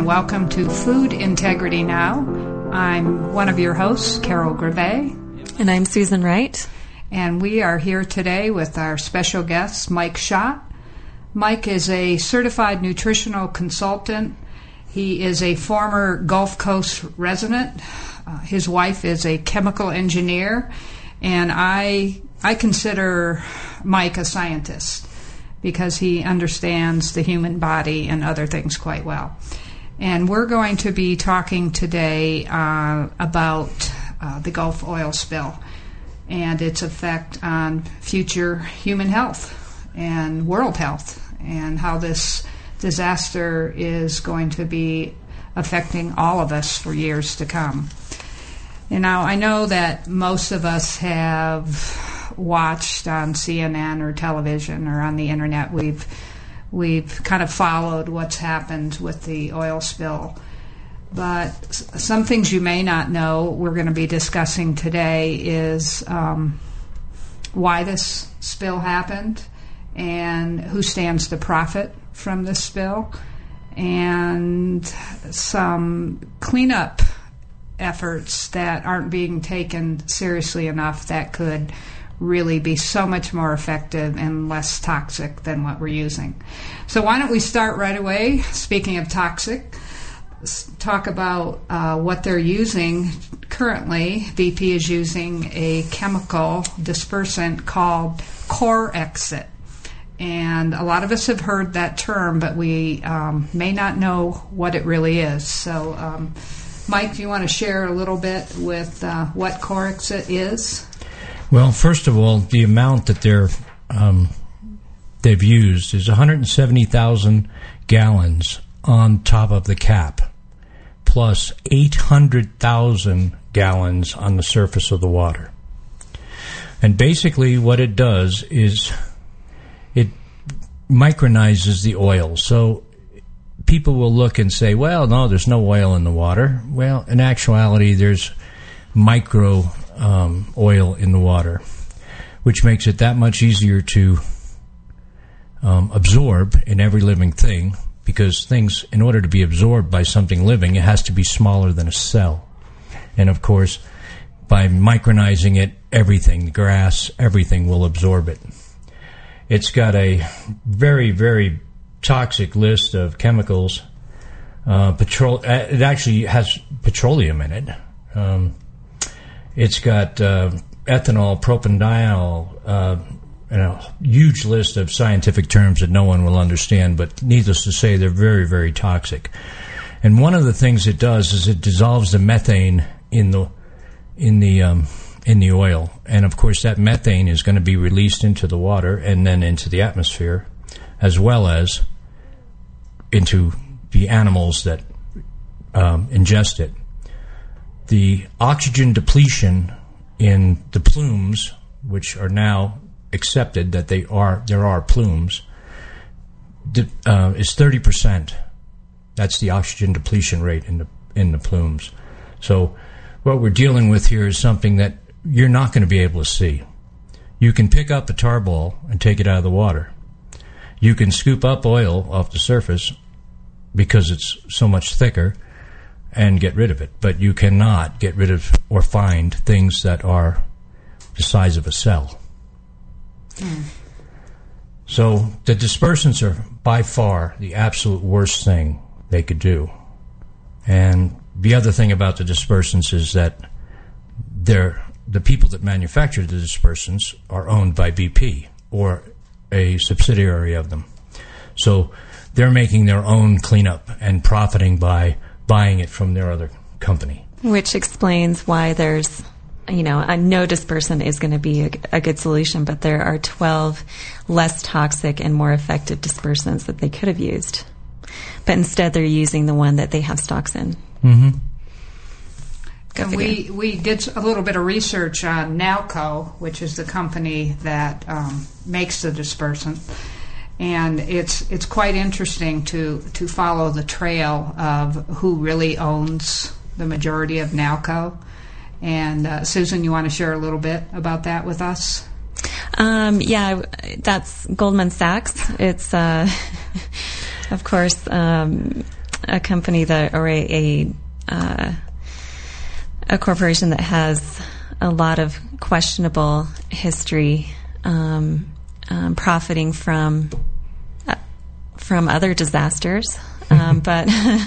and welcome to Food Integrity Now. I'm one of your hosts, Carol Greve. And I'm Susan Wright. And we are here today with our special guest, Mike Schott. Mike is a certified nutritional consultant. He is a former Gulf Coast resident. His wife is a chemical engineer. And I consider Mike a scientist because he understands the human body and other things quite well. And we're going to be talking today about the Gulf oil spill and its effect on future human health and world health, and how this disaster is going to be affecting all of us for years to come. And now I know that most of us have watched on CNN or television or on the internet. We've kind of followed what's happened with the oil spill. But some things you may not know we're going to be discussing today is why this spill happened and who stands to profit from this spill, and some cleanup efforts that aren't being taken seriously enough that could really be so much more effective and less toxic than what we're using. So why don't we start right away, speaking of toxic, talk about what they're using currently. BP is using a chemical dispersant called Corexit. And a lot of us have heard that term, but we may not know what it really is. So, Mike, do you want to share a little bit with what Corexit is? Well, first of all, the amount that they've used is 170,000 gallons on top of the cap, plus 800,000 gallons on the surface of the water. And basically what it does is it micronizes the oil. So people will look and say, well, no, there's no oil in the water. Well, in actuality, there's micro oil in the water, which makes it that much easier to absorb in every living thing, because things, in order to be absorbed by something living, it has to be smaller than a cell. And of course, by micronizing it, everything, the grass, everything will absorb it. It's got a very, very toxic list of chemicals. It actually has petroleum in it. It's got ethanol, propanediol, and a huge list of scientific terms that no one will understand, but needless to say, they're very, very toxic. And one of the things it does is it dissolves the methane in the oil, and of course that methane is going to be released into the water and then into the atmosphere, as well as into the animals that ingest it. The oxygen depletion in the plumes, which are now accepted that there are plumes, is 30%. That's the oxygen depletion rate in the plumes. So what we're dealing with here is something that you're not going to be able to see. You can pick up a tar ball and take it out of the water. You can scoop up oil off the surface because it's so much thicker and get rid of it. But you cannot get rid of or find things that are the size of a cell. So the dispersants are by far the absolute worst thing they could do. And the other thing about the dispersants is that the people that manufacture the dispersants are owned by BP or a subsidiary of them. So they're making their own cleanup and profiting by buying it from their other company. Which explains why there's, no dispersant is going to be a good solution, but there are 12 less toxic and more effective dispersants that they could have used. But instead they're using the one that they have stocks in. Mm-hmm. And we did a little bit of research on Nalco, which is the company that makes the dispersant. And it's quite interesting to follow the trail of who really owns the majority of Nalco. And Susan, you want to share a little bit about that with us? Yeah, that's Goldman Sachs. It's, of course, a company that, or a corporation that has a lot of questionable history, profiting from other disasters, but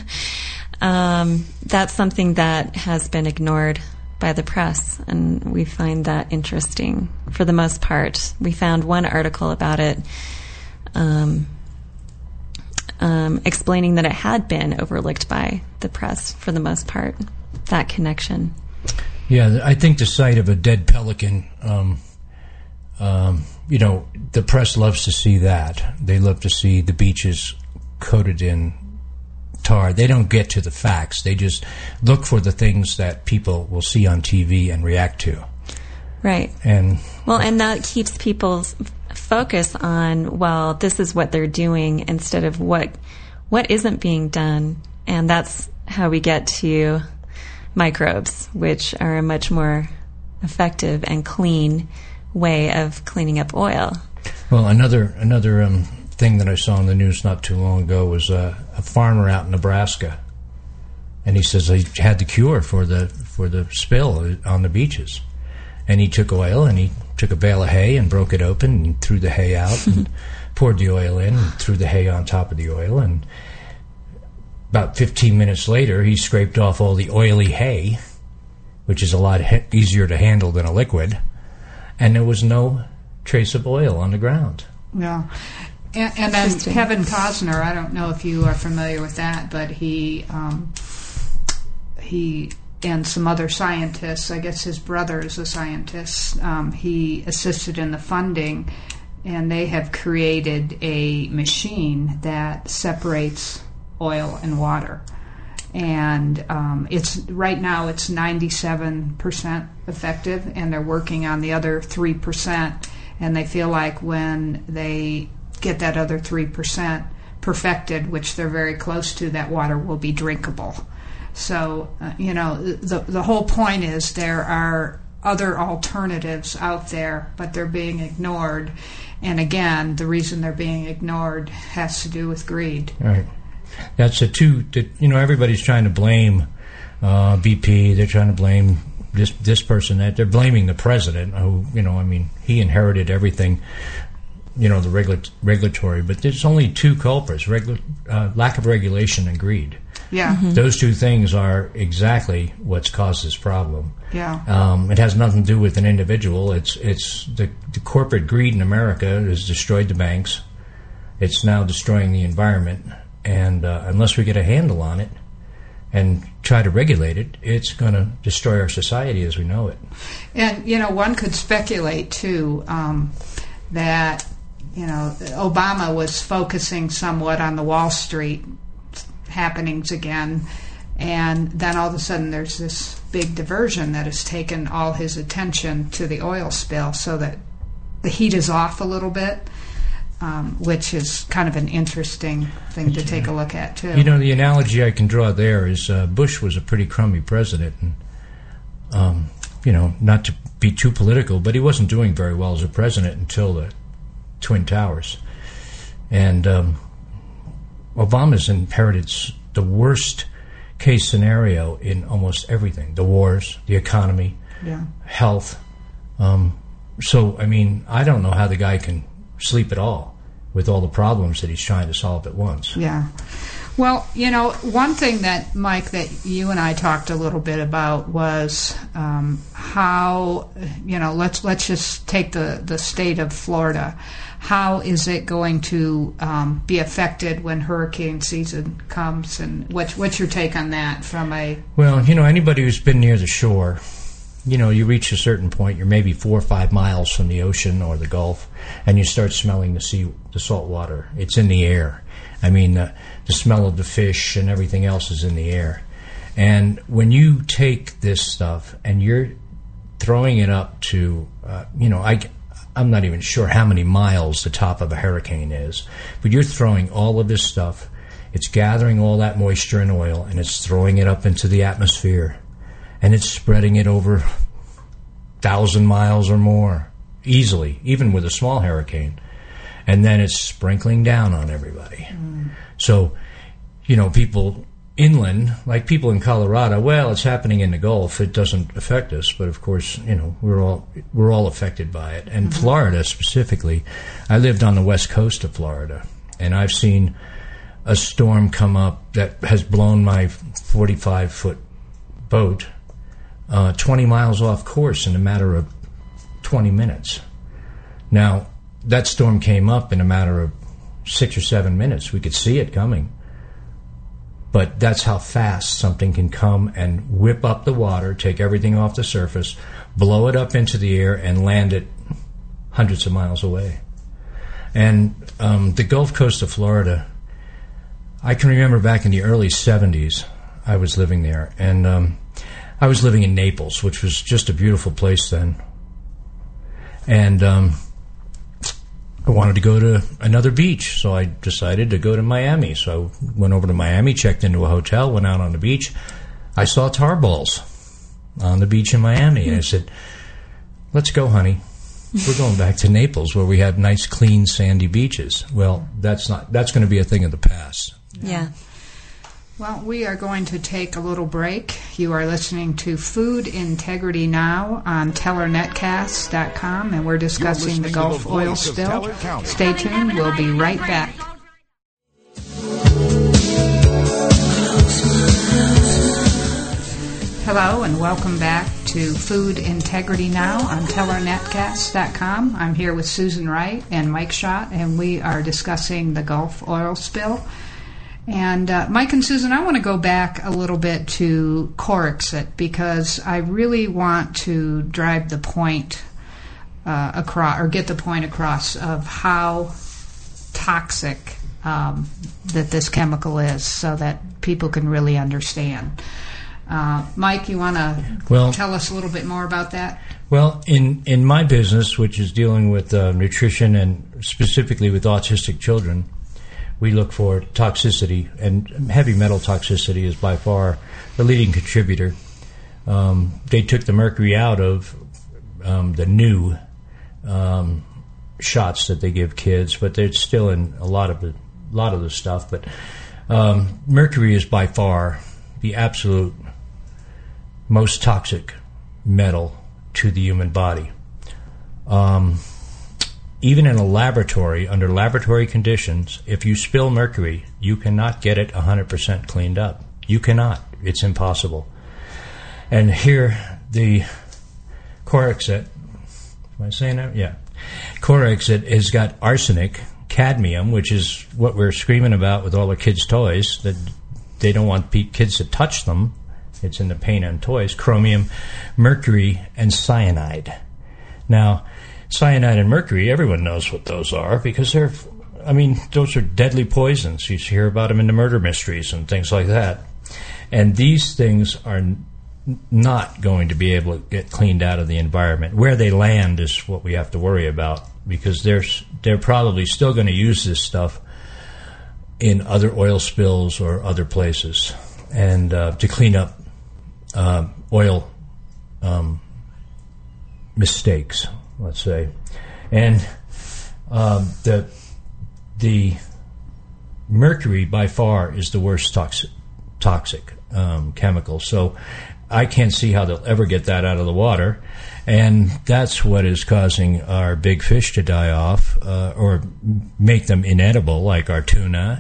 that's something that has been ignored by the press, and we find that interesting for the most part. We found one article about it explaining that it had been overlooked by the press for the most part, that connection. Yeah, I think the sight of a dead pelican, the press loves to see that. They love to see the beaches coated in tar. They don't get to the facts. They just look for the things that people will see on TV and react to. Right. And that keeps people's focus on, well, this is what they're doing instead of what isn't being done. And that's how we get to microbes, which are a much more effective and clean way of cleaning up oil. Well, another thing that I saw in the news not too long ago was a farmer out in Nebraska, and he says he had the cure for the spill on the beaches, and he took oil and he took a bale of hay and broke it open and threw the hay out and poured the oil in and threw the hay on top of the oil, and about 15 minutes later he scraped off all the oily hay, which is a lot easier to handle than a liquid, and there was no trace of oil on the ground. Yeah. And then Kevin Costner, I don't know if you are familiar with that, but he and some other scientists, I guess his brother is a scientist, he assisted in the funding, and they have created a machine that separates oil and water. And it's right now it's 97% effective, and they're working on the other 3%, and they feel like when they get that other 3% perfected, which they're very close to, that water will be drinkable. So, the whole point is there are other alternatives out there, but they're being ignored. And again, the reason they're being ignored has to do with greed. Right. That's everybody's trying to blame BP. They're trying to blame this person, that. They're blaming the president, who, he inherited everything, the regulatory. But there's only two culprits, lack of regulation and greed. Yeah. Mm-hmm. Those two things are exactly what's caused this problem. Yeah. It has nothing to do with an individual. It's the corporate greed in America has destroyed the banks. It's now destroying the environment. And unless we get a handle on it and try to regulate it, it's going to destroy our society as we know it. And, one could speculate, too, that, Obama was focusing somewhat on the Wall Street happenings again, and then all of a sudden there's this big diversion that has taken all his attention to the oil spill, so that the heat is off a little bit, which is kind of an interesting thing to take a look at, too. The analogy I can draw there is Bush was a pretty crummy president, and, not to be too political, but he wasn't doing very well as a president until the Twin Towers. And Obama's inherited the worst case scenario in almost everything: the wars, the economy, health. So, I don't know how the guy can sleep at all with all the problems that he's trying to solve at once. Yeah. Well, one thing that, Mike, that you and I talked a little bit about was how, let's just take the state of Florida. How is it going to be affected when hurricane season comes? And what's your take on that from a... Well, anybody who's been near the shore, you reach a certain point, you're maybe 4 or 5 miles from the ocean or the Gulf, and you start smelling the salt water. It's in the air. The smell of the fish and everything else is in the air. And when you take this stuff and you're throwing it up to, I'm not even sure how many miles the top of a hurricane is, but you're throwing all of this stuff. It's gathering all that moisture and oil, and it's throwing it up into the atmosphere, and it's spreading it over 1,000 miles or more, easily, even with a small hurricane. And then it's sprinkling down on everybody. So people inland, like people in Colorado, well, it's happening in the Gulf. It doesn't affect us, but of course, we're all affected by it. And Florida specifically, I lived on the west coast of Florida, and I've seen a storm come up that has blown my 45-foot boat 20 miles off course in a matter of 20 minutes. Now, that storm came up in a matter of 6 or 7 minutes. We could see it coming. But that's how fast something can come and whip up the water, take everything off the surface, blow it up into the air, and land it hundreds of miles away. And the Gulf Coast of Florida, I can remember back in the early 70s, I was living there. And I was living in Naples, which was just a beautiful place then. And I wanted to go to another beach, so I decided to go to Miami. So I went over to Miami, checked into a hotel, went out on the beach. I saw tar balls on the beach in Miami. And I said, let's go, honey. We're going back to Naples where we have nice, clean, sandy beaches. Well, that's going to be a thing of the past. Yeah. Well, we are going to take a little break. You are listening to Food Integrity Now on TellerNetcast.com, and we're discussing the Gulf oil spill. Stay tuned. We'll be right back. Hello, and welcome back to Food Integrity Now on TellerNetcast.com. I'm here with Susan Wright and Mike Schott, and we are discussing the Gulf oil spill. And Mike and Susan, I want to go back a little bit to Corexit because I really want to drive the point across, or get the point across of how toxic that this chemical is, so that people can really understand. Mike, you want to tell us a little bit more about that? Well, in my business, which is dealing with nutrition and specifically with autistic children, we look for toxicity, and heavy metal toxicity is by far the leading contributor. They took the mercury out of the new shots that they give kids, but they're still in a lot of the stuff. But mercury is by far the absolute most toxic metal to the human body. Even in a laboratory, under laboratory conditions, if you spill mercury, you cannot get it 100% cleaned up. You cannot. It's impossible. And here, the Corexit, am I saying that? Yeah. Corexit has got arsenic, cadmium, which is what we're screaming about with all the kids' toys, that they don't want kids to touch them. It's in the paint on toys. Chromium, mercury, and cyanide. Now, cyanide and mercury, everyone knows what those are because those are deadly poisons. You hear about them in the murder mysteries and things like that. And these things are not going to be able to get cleaned out of the environment. Where they land is what we have to worry about because they're probably still going to use this stuff in other oil spills or other places and to clean up oil mistakes, let's say. And the mercury by far is the worst toxic chemical. So I can't see how they'll ever get that out of the water. And that's what is causing our big fish to die off or make them inedible, like our tuna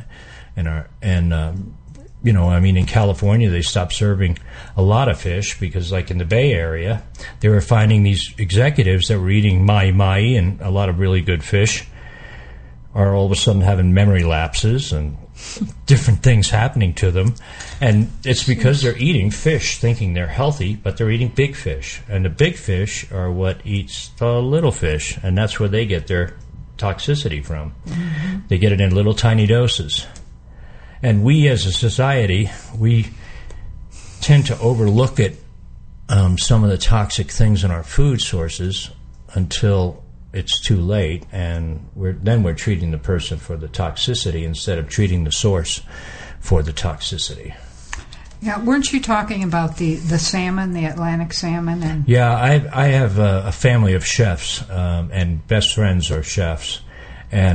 in California, they stopped serving a lot of fish because, like in the Bay Area, they were finding these executives that were eating mahi-mahi and a lot of really good fish are all of a sudden having memory lapses and different things happening to them. And it's because they're eating fish thinking they're healthy, but they're eating big fish. And the big fish are what eats the little fish, and that's where they get their toxicity from. Mm-hmm. They get it in little tiny doses. And we as a society, we tend to overlook some of the toxic things in our food sources until it's too late, and we're treating the person for the toxicity instead of treating the source for the toxicity. Yeah, weren't you talking about the salmon, the Atlantic salmon? And yeah, I have a family of chefs, and best friends are chefs, and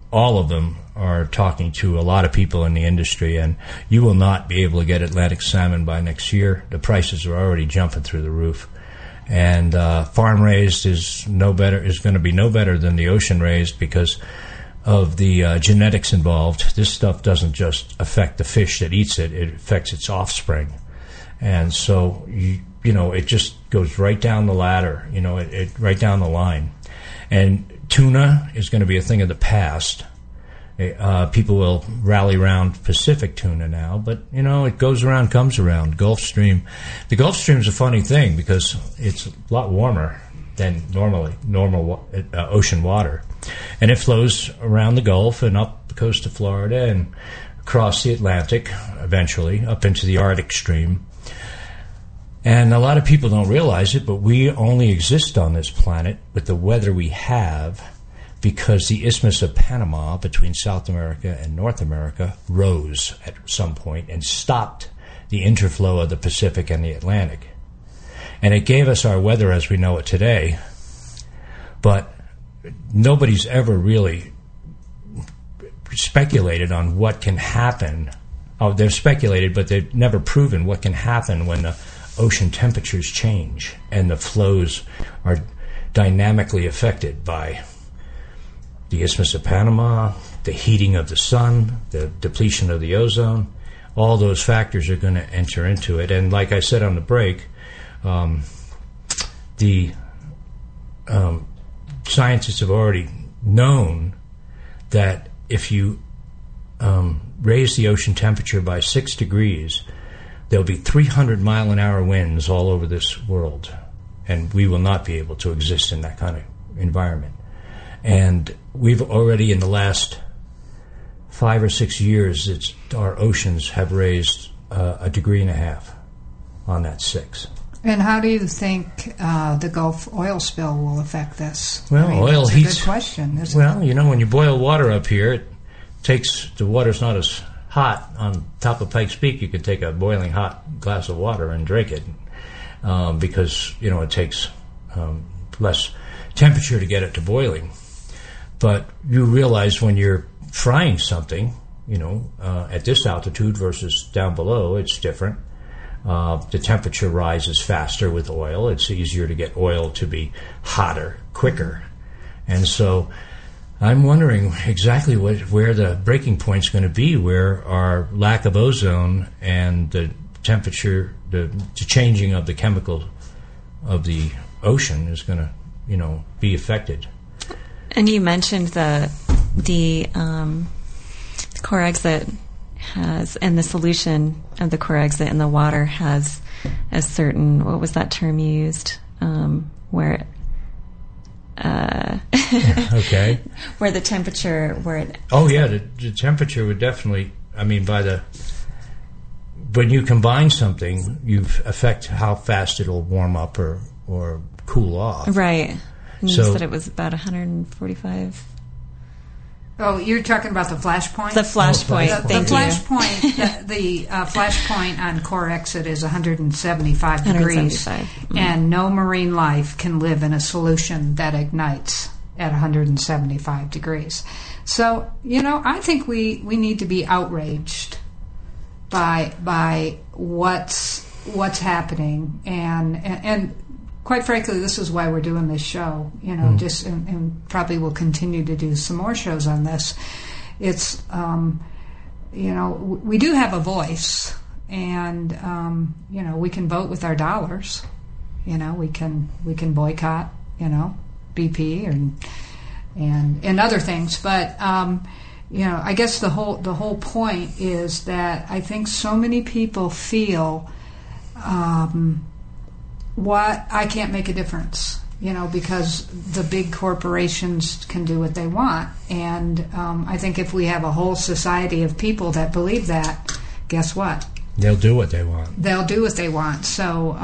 all of them are talking to a lot of people in the industry, and you will not be able to get Atlantic salmon by next year. The prices are already jumping through the roof. And farm raised is going to be no better than the ocean raised because of the genetics involved. This stuff doesn't just affect the fish that eats it; it affects its offspring, and so it just goes right down the ladder. It right down the line. And tuna is going to be a thing of the past. People will rally around Pacific tuna now, but it goes around, comes around. Gulf Stream. The Gulf Stream is a funny thing because it's a lot warmer than normal ocean water, and it flows around the Gulf and up the coast of Florida and across the Atlantic, eventually up into the Arctic Stream. And a lot of people don't realize it, but we only exist on this planet with the weather we have because the Isthmus of Panama between South America and North America rose at some point and stopped the interflow of the Pacific and the Atlantic. And it gave us our weather as we know it today, but nobody's ever really speculated on what can happen. Oh, they've speculated, but they've never proven what can happen when the ocean temperatures change and the flows are dynamically affected by the Isthmus of Panama, the heating of the sun, the depletion of the ozone. All those factors are going to enter into it. And like I said on the break, the scientists have already known that if you raise the ocean temperature by 6 degrees, there'll be 300-mile-an-hour winds all over this world, and we will not be able to exist in that kind of environment. And we've already, in the last 5 or 6 years, our oceans have raised 1.5 degrees on that 6. And how do you think the Gulf oil spill will affect this? Well, oil heats. That's a good question, isn't it? Well, when you boil water up here, the water's not as hot on top of Pikes Peak. You could take a boiling hot glass of water and drink it because it takes less temperature to get it to boiling. But you realize when you're frying something, at this altitude versus down below, it's different. The temperature rises faster with oil. It's easier to get oil to be hotter quicker. And so I'm wondering exactly where the breaking point's going to be, where our lack of ozone and the temperature, the changing of the chemical of the ocean is going to, be affected. And you mentioned the core exit has, and the solution of the core exit in the water has a certain, what was that term used, where okay. Where the temperature, the temperature would definitely, when you combine something, you affect how fast it'll warm up or cool off. Right. And you said it was about 145. Oh, you're talking about the flash point? The flash point. The flash point. The flash point on core exit is 175 degrees, and no marine life can live in a solution that ignites at 175 degrees. So, I think we need to be outraged by what's happening, and quite frankly, this is why we're doing this show, and probably will continue to do some more shows on this. It's, we do have a voice, and, we can vote with our dollars. We can boycott, BP and other things. But, I guess the whole point is that I think so many people feel, I can't make a difference, because the big corporations can do what they want. And I think if we have a whole society of people that believe that, guess what? They'll do what they want. They'll do what they want. So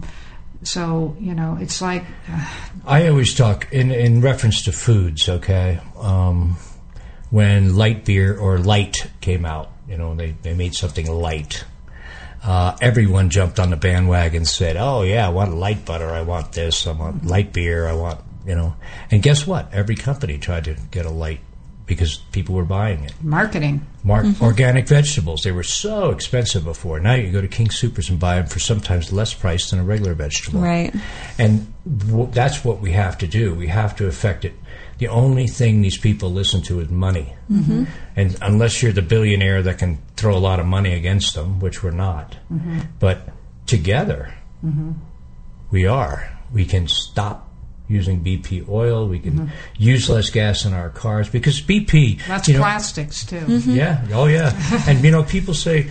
it's like... I always talk in reference to foods, okay? When light beer or light came out, they made something light. Everyone jumped on the bandwagon and said, oh, yeah, I want light butter, I want this, I want light beer, I want, And guess what? Every company tried to get a light because people were buying it. Marketing. Organic vegetables. They were so expensive before. Now you can go to King Soopers and buy them for sometimes less price than a regular vegetable. Right. And that's what we have to do. We have to affect it. The only thing these people listen to is money. Mm-hmm. And unless you're the billionaire that can throw a lot of money against them, which we're not. Mm-hmm. But together, we can stop using BP oil. We can use less gas in our cars because BP... That's plastics, too. Yeah. Oh, yeah. And, people say,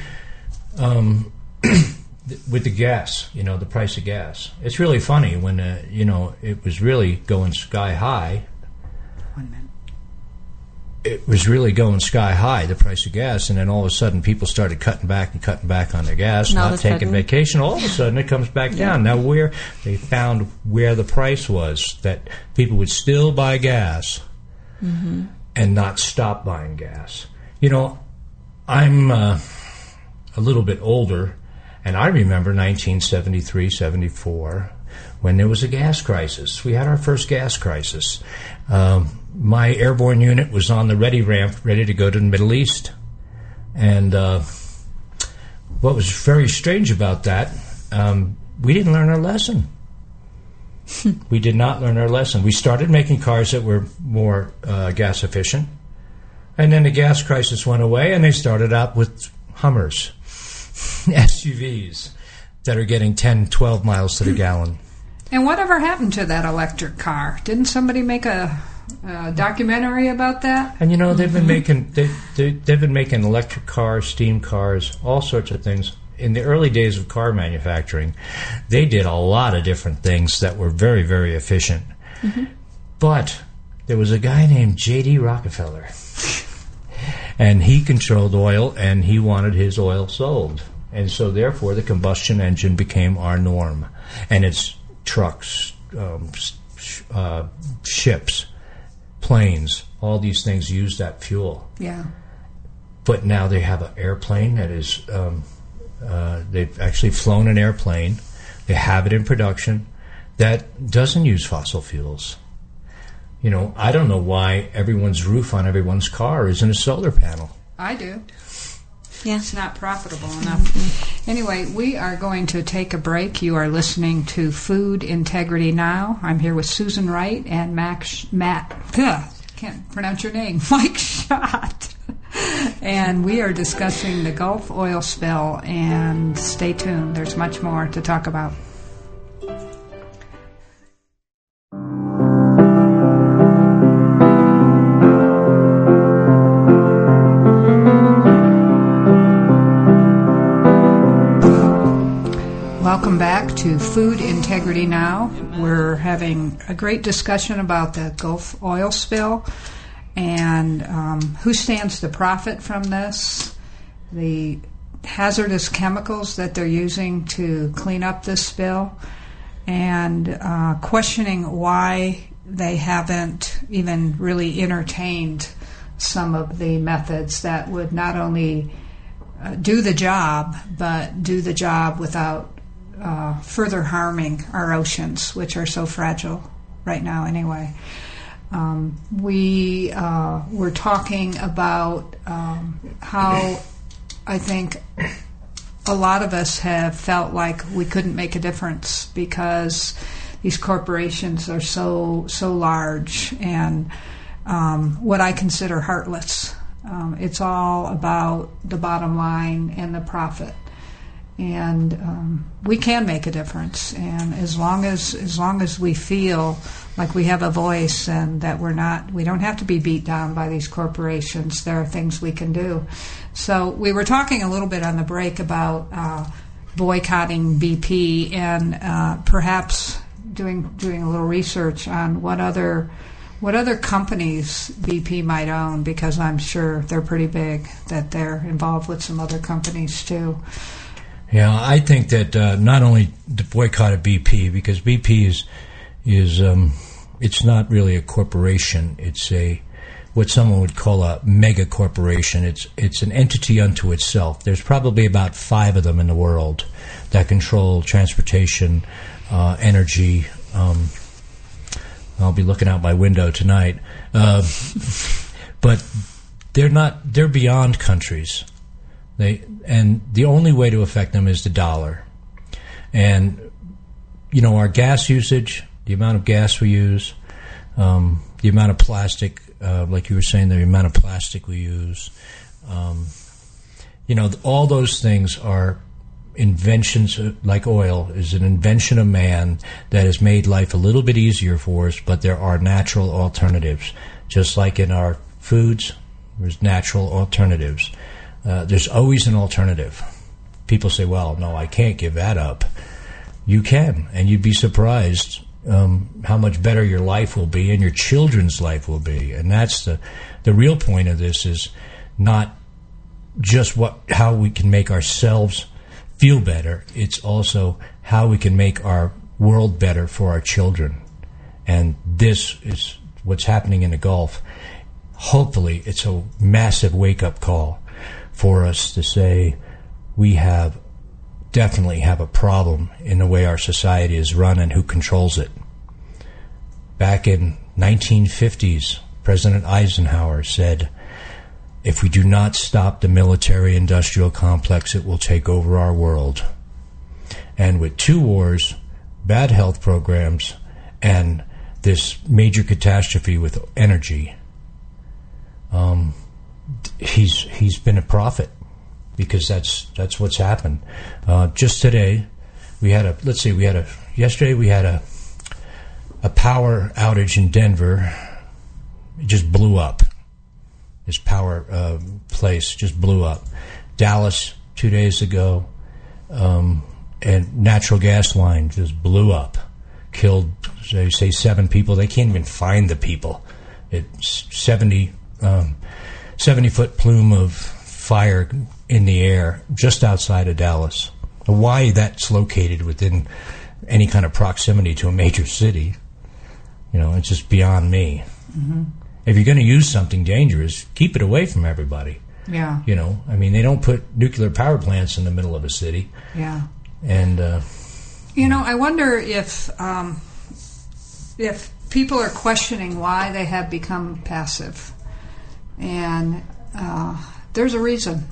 with the gas, the price of gas. It's really funny when, it was really going sky high. 1 minute. It was really going sky high, the price of gas, and then all of a sudden people started cutting back on their gas, not taking vacation. All of a sudden it comes back down. Now they found where the price was, that people would still buy gas and not stop buying gas. I'm a little bit older, and I remember 1973, 74, when there was a gas crisis. We had our first gas crisis. My airborne unit was on the ready ramp, ready to go to the Middle East. And what was very strange about that, we didn't learn our lesson. We did not learn our lesson. We started making cars that were more gas efficient. And then the gas crisis went away, and they started out with Hummers, SUVs, that are getting 10, 12 miles to the gallon. And whatever happened to that electric car? Didn't somebody make a documentary about that? And they've been making they've been making electric cars, steam cars, all sorts of things. In the early days of car manufacturing, they did a lot of different things that were very, very efficient. But there was a guy named J.D. Rockefeller, and he controlled oil, and he wanted his oil sold, and so therefore the combustion engine became our norm, and it's trucks, ships, planes, all these things use that fuel. Yeah. But now they have an airplane that is, they've actually flown an airplane. They have it in production that doesn't use fossil fuels. I don't know why everyone's roof on everyone's car isn't a solar panel. I do. Yeah. It's not profitable enough. Anyway, we are going to take a break. You are listening to Food Integrity Now. I'm here with Susan Wright and can't pronounce your name, Mike Schott. And we are discussing the Gulf oil spill, and stay tuned. There's much more to talk about. Welcome back to Food Integrity Now. We're having a great discussion about the Gulf oil spill and who stands to profit from this, the hazardous chemicals that they're using to clean up this spill, and questioning why they haven't even really entertained some of the methods that would not only do the job, but do the job without further harming our oceans, which are so fragile right now anyway. We were talking about how I think a lot of us have felt like we couldn't make a difference because these corporations are so large and what I consider heartless. It's all about the bottom line and the profit. And we can make a difference, and as long as we feel like we have a voice and that we don't have to be beat down by these corporations, there are things we can do. So we were talking a little bit on the break about boycotting BP and perhaps doing a little research on what other companies BP might own, because I'm sure they're pretty big, that they're involved with some other companies too. Yeah, I think that not only the boycott of BP, because BP is it's not really a corporation. It's what someone would call a mega corporation. It's an entity unto itself. There's probably about 5 of them in the world that control transportation, energy. I'll be looking out my window tonight. but they're beyond countries. And the only way to affect them is the dollar. And, our gas usage, the amount of gas we use, the amount of plastic, like you were saying, the amount of plastic we use, all those things are inventions. Like oil is an invention of man that has made life a little bit easier for us, but there are natural alternatives. Just like in our foods, there's natural alternatives. There's always an alternative. People say, well, no, I can't give that up. You can, and you'd be surprised how much better your life will be and your children's life will be. And that's the real point of this, is not just how we can make ourselves feel better. It's also how we can make our world better for our children. And this is what's happening in the Gulf. Hopefully it's a massive wake-up call for us to say we definitely have a problem in the way our society is run and who controls it. Back in 1950s, President Eisenhower said, if we do not stop the military-industrial complex, it will take over our world. And with 2 wars, bad health programs, and this major catastrophe with energy, he's been a prophet, because that's what's happened. Just today, yesterday we had a power outage in Denver. It just blew up. This power place just blew up. Dallas 2 days ago, and natural gas line just blew up. Killed, they say, 7 people. They can't even find the people. It's 70-foot plume of fire in the air just outside of Dallas. Why that's located within any kind of proximity to a major city, it's just beyond me. Mm-hmm. If you're going to use something dangerous, keep it away from everybody. Yeah. They don't put nuclear power plants in the middle of a city. Yeah. And I wonder if people are questioning why they have become passive, and there's a reason.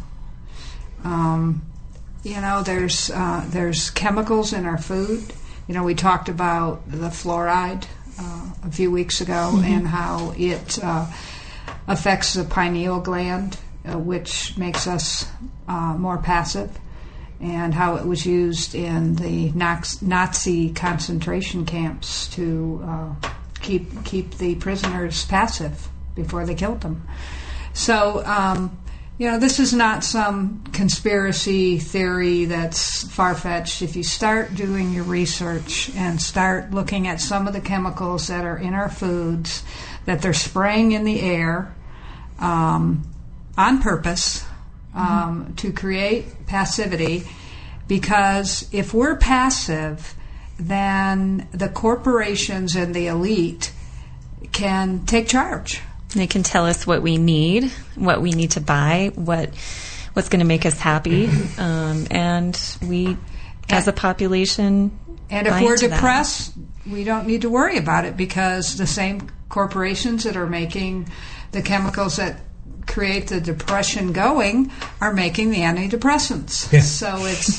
There's chemicals in our food. We talked about the fluoride a few weeks ago, mm-hmm. and how it affects the pineal gland, which makes us more passive, and how it was used in the Nazi concentration camps to keep the prisoners passive before they killed them. So, this is not some conspiracy theory that's far-fetched. If you start doing your research and start looking at some of the chemicals that are in our foods, that they're spraying in the air on purpose to create passivity, because if we're passive, then the corporations and the elite can take charge. They can tell us what we need to buy, what's going to make us happy, and we, as a population, and if we're depressed, we don't need to worry about it, because the same corporations that are making the chemicals that create the depression going are making the antidepressants. Yeah. So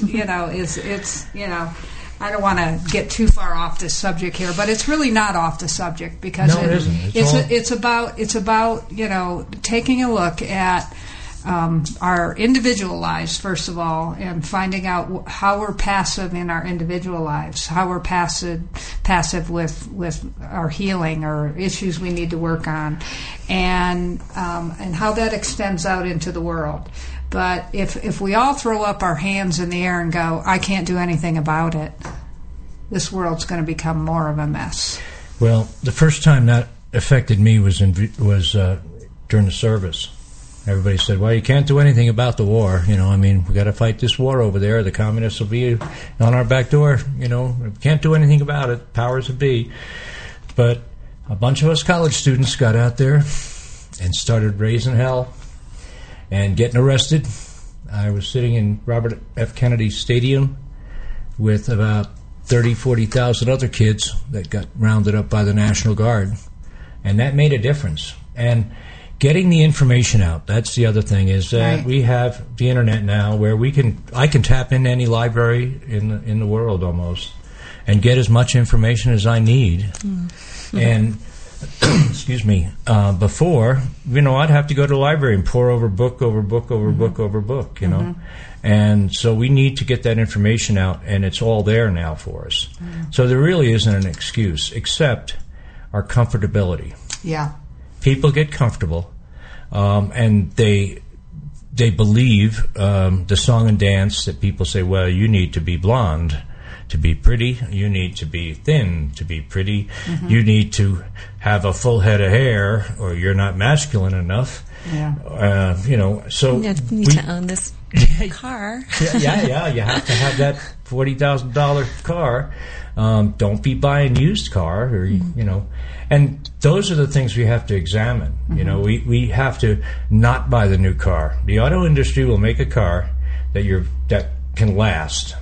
it's I don't want to get too far off this subject here, but it's really not off the subject, because it's about taking a look at our individual lives, first of all, and finding out how we're passive in our individual lives, how we're passive with our healing or issues we need to work on, and how that extends out into the world. But if we all throw up our hands in the air and go, I can't do anything about it, this world's going to become more of a mess. Well, the first time that affected me was during the service. Everybody said, well, you can't do anything about the war. We got to fight this war over there. The communists will be on our back door. We can't do anything about it. Powers that be. But a bunch of us college students got out there and started raising hell and getting arrested. I was sitting in Robert F. Kennedy Stadium with about 40,000 other kids that got rounded up by the National Guard. And that made a difference. And getting the information out. That's the other thing, is that Right. we have the internet now where I can tap into any library in the world almost and get as much information as I need. And excuse me, before, I'd have to go to the library and pour over book over book over book over book, And so we need to get that information out, and it's all there now for us. So there really isn't an excuse except our comfortability. Yeah. People get comfortable, and they believe the song and dance that people say, well, you need to be blonde to be pretty, you need to be thin to be pretty, you need to have a full head of hair, or you're not masculine enough. Yeah. So You need to own this car. yeah, you have to have that $40,000 car. Don't be buying used car, or and those are the things we have to examine. We have to not buy the new car. The auto industry will make a car that can last.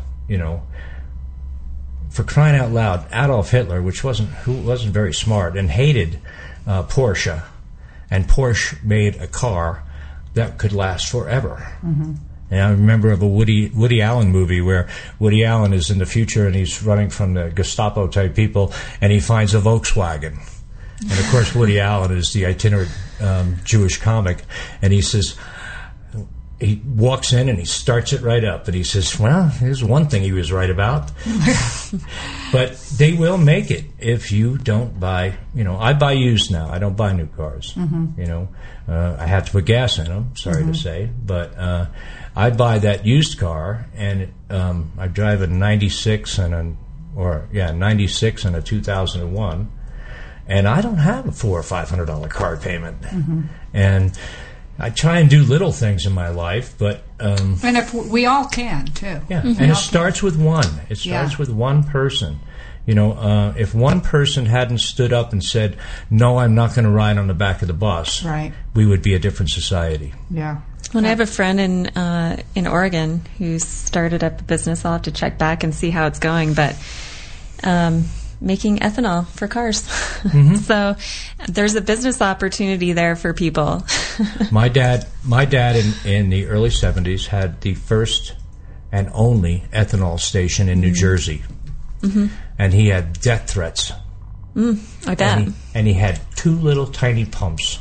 For crying out loud, Adolf Hitler, who wasn't very smart and hated Porsche, and Porsche made a car that could last forever. And I remember of a Woody Allen movie where Woody Allen is in the future and he's running from the Gestapo type people, and he finds a Volkswagen. And of course, Woody Allen is the itinerant Jewish comic, and he says, he walks in and he starts it right up, and he says, well, here's one thing he was right about. But they will make it if you don't buy, I buy used now. I don't buy new cars. I have to put gas in them, sorry to say, but I buy that used car, and I drive a 96 and a 2001, and I don't have a $400 or $500 car payment. And I try and do little things in my life, but And if we all can, too. yeah, and it starts with one. It starts with one person. If one person hadn't stood up and said, no, I'm not going to ride on the back of the bus, Right. we would be a different society. Yeah. When I have a friend in Oregon who started up a business, I'll have to check back and see how it's going, but making ethanol for cars. So there's a business opportunity there for people. My dad in the early 70s had the first and only ethanol station in New Jersey. And he had death threats. I bet. And he had two little tiny pumps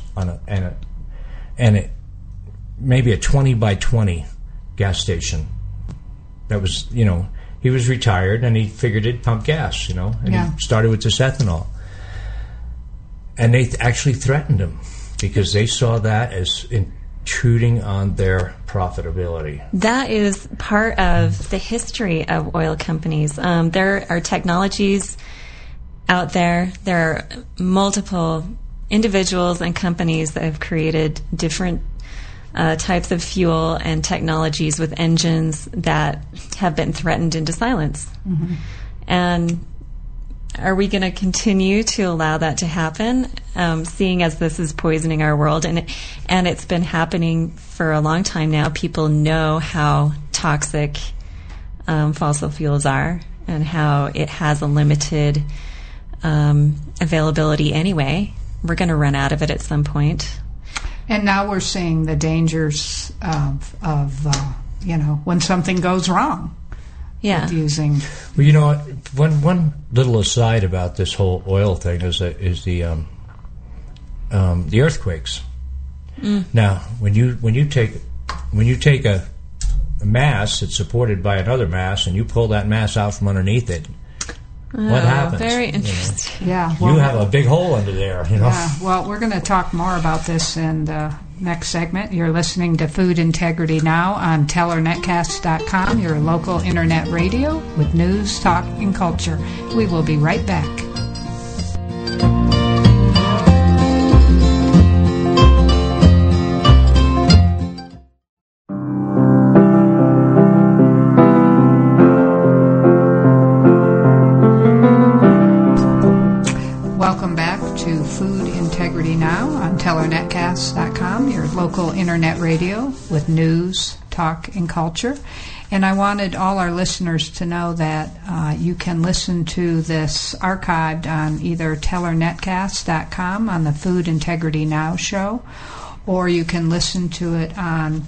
maybe a 20 by 20 gas station. That was, he was retired and he figured he'd pump gas, and he started with this ethanol. And they actually threatened him because they saw that as intruding on their profitability. That is part of the history of oil companies. There are technologies out there. There are multiple individuals and companies that have created different types of fuel and technologies with engines that have been threatened into silence. And are we going to continue to allow that to happen, seeing as this is poisoning our world? And it's been happening for a long time now. People know how toxic fossil fuels are and how it has a limited availability anyway. We're going to run out of it at some point. And now we're seeing the dangers of when something goes wrong. Yeah. With using. Well, one little aside about this whole oil thing is the earthquakes. Now, when you take a mass that's supported by another mass and you pull that mass out from underneath it, what happens? Very interesting. Yeah. You have a big hole under there, Yeah. Well, we're going to talk more about this in the next segment. You're listening to Food Integrity Now on TellerNetCast.com, your local internet radio with news, talk, and culture. We will be right back. Welcome back to Food Integrity Now on TellerNetCast.com, your local internet radio with news, talk, and culture. And I wanted all our listeners to know that you can listen to this archived on either TellerNetcast.com on the Food Integrity Now show, or you can listen to it on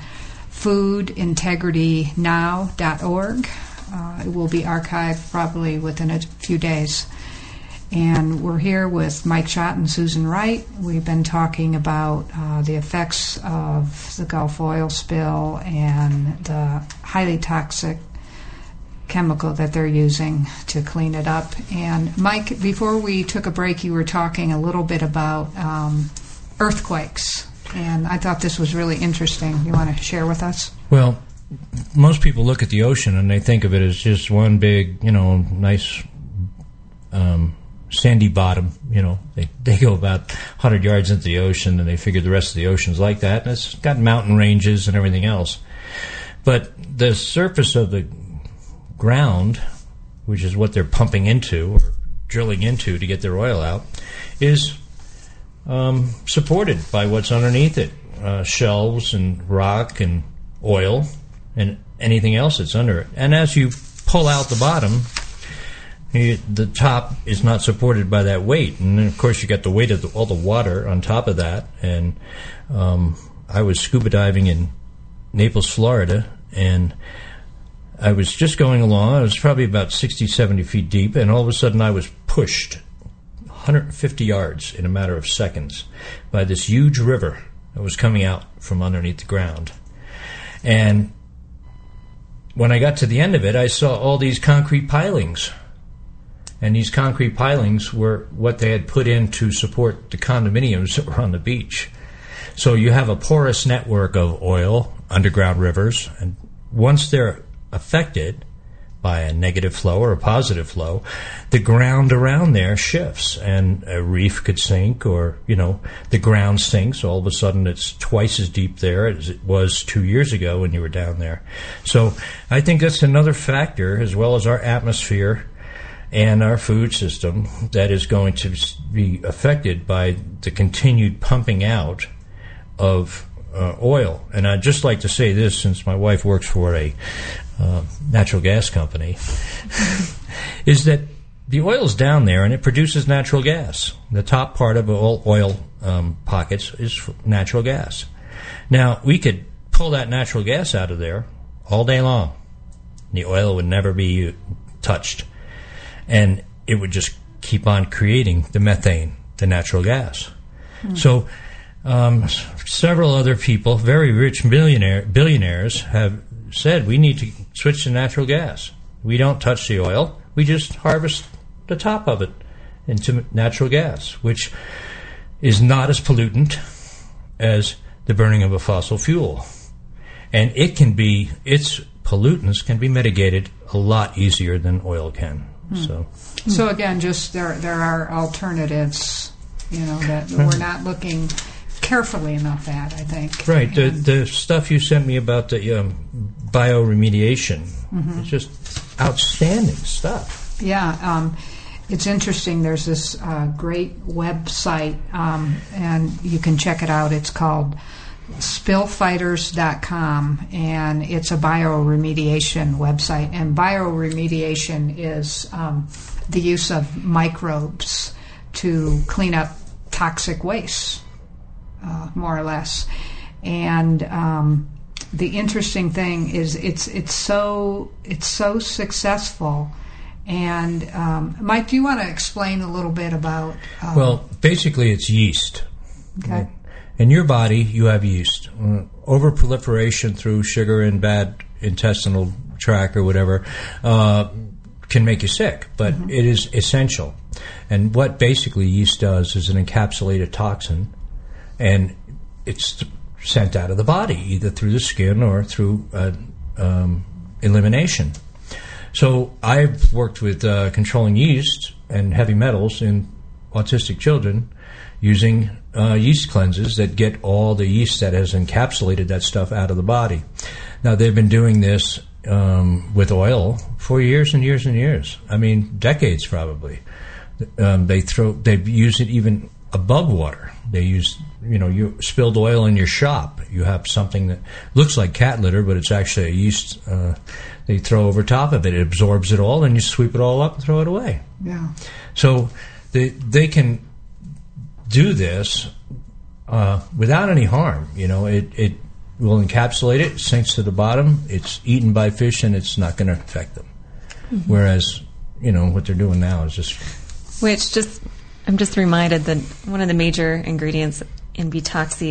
foodintegritynow.org. It will be archived probably within a few days. And we're here with Mike Schott and Susan Wright. We've been talking about the effects of the Gulf oil spill and the highly toxic chemical that they're using to clean it up. And Mike, before we took a break, you were talking a little bit about earthquakes. And I thought this was really interesting. You want to share with us? Well, most people look at the ocean and they think of it as just one big, nice sandy bottom. They go about 100 yards into the ocean and they figure the rest of the ocean's like that. And it's got mountain ranges and everything else. But the surface of the ground, which is what they're pumping into or drilling into to get their oil out, is supported by what's underneath it, shelves and rock and oil and anything else that's under it. And as you pull out the bottom, the top is not supported by that weight. And then, of course, you got the weight of all the water on top of that. And I was scuba diving in Naples, Florida, and I was just going along. I was probably about 60, 70 feet deep, and all of a sudden I was pushed 150 yards in a matter of seconds by this huge river that was coming out from underneath the ground. And when I got to the end of it, I saw all these concrete pilings. And these concrete pilings were what they had put in to support the condominiums that were on the beach. So you have a porous network of oil, underground rivers, and once they're affected by a negative flow or a positive flow, the ground around there shifts, and a reef could sink, or, the ground sinks. All of a sudden it's twice as deep there as it was 2 years ago when you were down there. So I think that's another factor, as well as our atmosphere and our food system, that is going to be affected by the continued pumping out of oil. And I'd just like to say this, since my wife works for a natural gas company, is that the oil's down there and it produces natural gas. The top part of all oil pockets is natural gas. Now, we could pull that natural gas out of there all day long. The oil would never be touched. And it would just keep on creating the methane, the natural gas. So several other people, very rich billionaires, have said we need to switch to natural gas. We don't touch the oil. We just harvest the top of it into natural gas, which is not as pollutant as the burning of a fossil fuel. And its pollutants can be mitigated a lot easier than oil can. So again, just there are alternatives, that we're not looking carefully enough at, I think. Right. The stuff you sent me about the bioremediation, it's just outstanding stuff. Yeah. It's interesting. There's this great website, and you can check it out. It's called spillfighters.com, and it's a bioremediation website. And bioremediation is the use of microbes to clean up toxic waste, more or less. And the interesting thing is it's so successful. And Mike, do you want to explain a little bit about? Well, basically, it's yeast. Okay. In your body, you have yeast. Overproliferation through sugar and bad intestinal tract or whatever can make you sick, but it is essential. And what basically yeast does is an encapsulated toxin, and it's sent out of the body, either through the skin or through elimination. So I've worked with controlling yeast and heavy metals in autistic children using yeast cleanses that get all the yeast that has encapsulated that stuff out of the body. Now, they've been doing this with oil for years and years and years. I mean, decades probably. They've used it even above water. They use, you spilled oil in your shop. You have something that looks like cat litter, but it's actually a yeast they throw over top of it. It absorbs it all, and you sweep it all up and throw it away. Yeah. So they can do this without any harm. It will encapsulate it, sinks to the bottom, it's eaten by fish, and it's not going to affect them. Mm-hmm. Whereas, what they're doing now is just... I'm just reminded that one of the major ingredients in is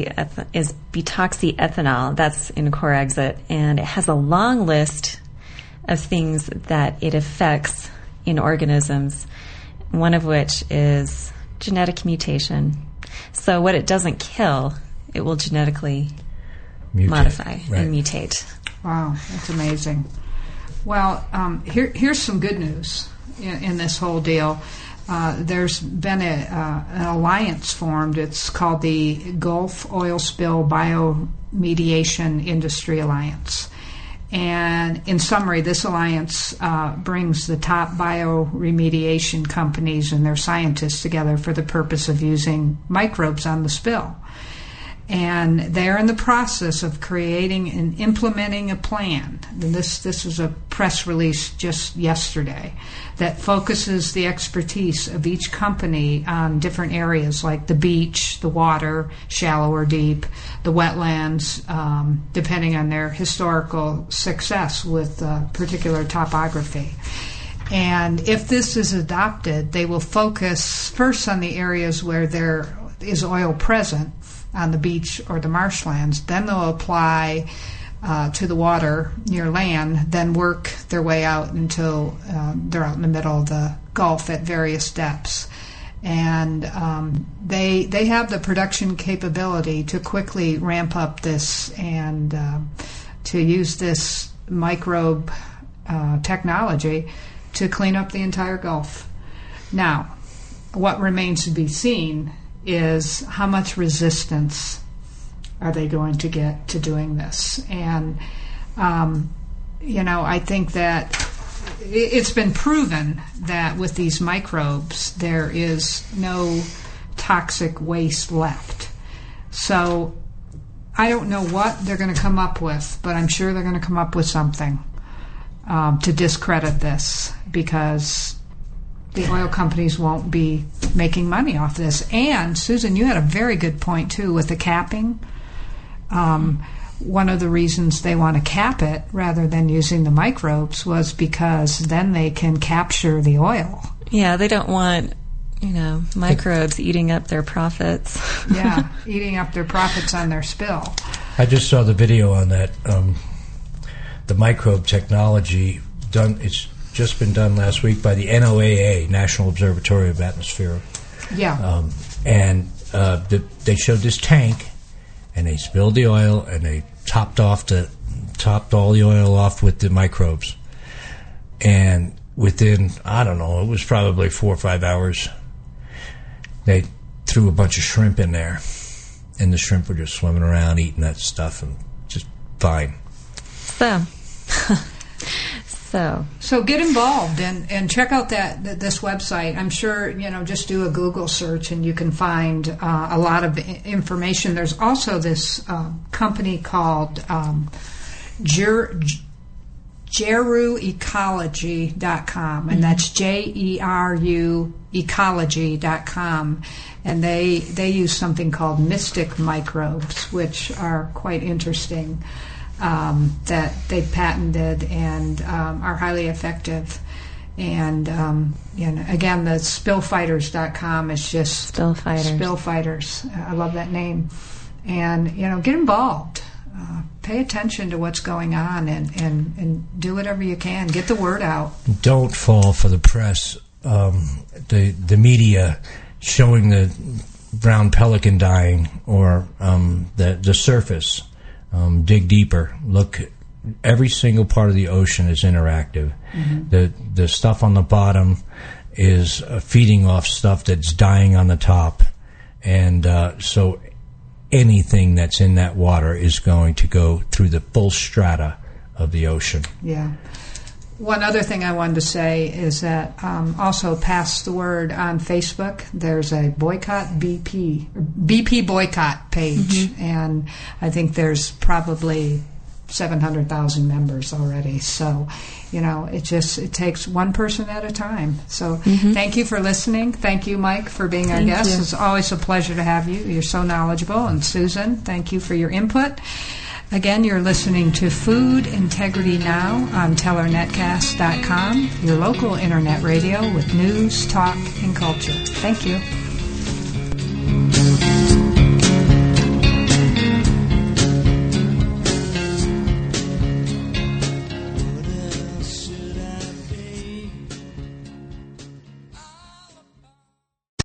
butoxyethanol. That's in Corexit, and it has a long list of things that it affects in organisms, one of which is genetic mutation. So what it doesn't kill, it will genetically modify and mutate. Wow, that's amazing. Well, here's some good news in this whole deal. There's been an alliance formed. It's called the Gulf Oil Spill Bioremediation Industry Alliance. And in summary, this alliance brings the top bioremediation companies and their scientists together for the purpose of using microbes on the spill. And they're in the process of creating and implementing a plan. And this was a press release just yesterday that focuses the expertise of each company on different areas like the beach, the water, shallow or deep, the wetlands, depending on their historical success with particular topography. And if this is adopted, they will focus first on the areas where there is oil present on the beach or the marshlands. Then they'll apply to the water near land, then work their way out until they're out in the middle of the Gulf at various depths. And they have the production capability to quickly ramp up this and to use this microbe technology to clean up the entire Gulf. Now, what remains to be seen is how much resistance are they going to get to doing this. And, I think that it's been proven that with these microbes, there is no toxic waste left. So I don't know what they're going to come up with, but I'm sure they're going to come up with something to discredit this, because the oil companies won't be making money off this. And, Susan, you had a very good point, too, with the capping. One of the reasons they want to cap it rather than using the microbes was because then they can capture the oil. Yeah, they don't want, microbes eating up their profits. Yeah, eating up their profits on their spill. I just saw the video on that, the microbe technology done. It's just been done last week by the NOAA, National Observatory of Atmosphere. Yeah. They showed this tank, and they spilled the oil, and they topped all the oil off with the microbes. And within, I don't know, it was probably 4 or 5 hours, they threw a bunch of shrimp in there, and the shrimp were just swimming around eating that stuff, and just fine. So get involved and check out this website. I'm sure, just do a Google search and you can find a lot of information. There's also this company called JeruEcology.com, and that's JERU ecology.com, and they use something called mystic microbes, which are quite interesting. That they've patented and are highly effective. And, again, the spillfighters.com is just... Spill Fighters. Spill Fighters. I love that name. And, get involved. Pay attention to what's going on and do whatever you can. Get the word out. Don't fall for the press, the media showing the brown pelican dying or the surface. Dig deeper. Look, every single part of the ocean is interactive. Mm-hmm. The stuff on the bottom is feeding off stuff that's dying on the top. And so anything that's in that water is going to go through the full strata of the ocean. Yeah. One other thing I wanted to say is that also pass the word on Facebook. There's a boycott BP boycott page, and I think there's probably 700,000 members already. So, it takes one person at a time. So thank you for listening. Thank you, Mike, for being our guest. It's always a pleasure to have you. You're so knowledgeable. And Susan, thank you for your input. Again, you're listening to Food Integrity Now on TellerNetcast.com, your local internet radio with news, talk, and culture. Thank you.